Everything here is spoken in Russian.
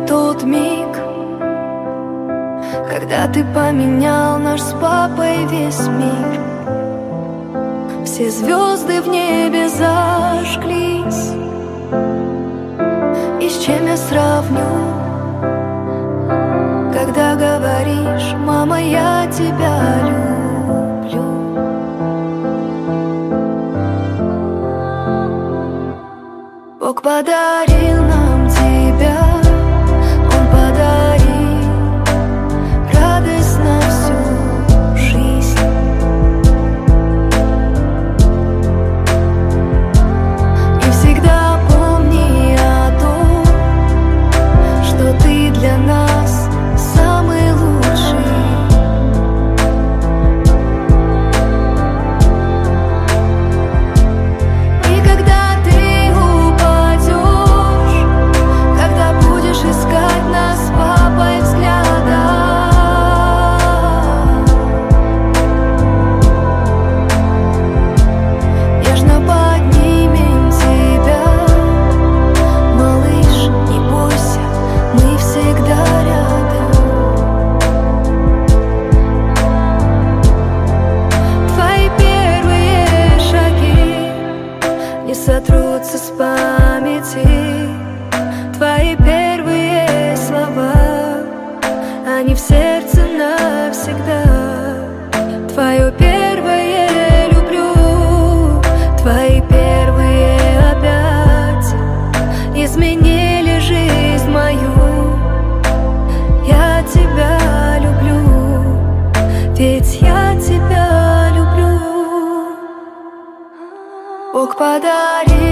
тот миг, когда ты поменял наш с папой весь мир. Все звезды в небе зажглись. И с чем я сравню, когда говоришь: мама, я тебя люблю. Бог подарил нам тебя, Он подарил радость на всю жизнь. И всегда помни о том, что ты для нас самый лучший. И когда ты упадешь, когда будешь искать нас с папой взглядом, нежно поднимем тебя. Малыш, не бойся, мы всегда рядом. Твои первые шаги не сотрутся с памяти. Твои первые слова, они в сердце навсегда. Твое первое люблю, твои первые объятия изменили жизнь мою. Я тебя люблю, ведь я тебя люблю. Бог подарил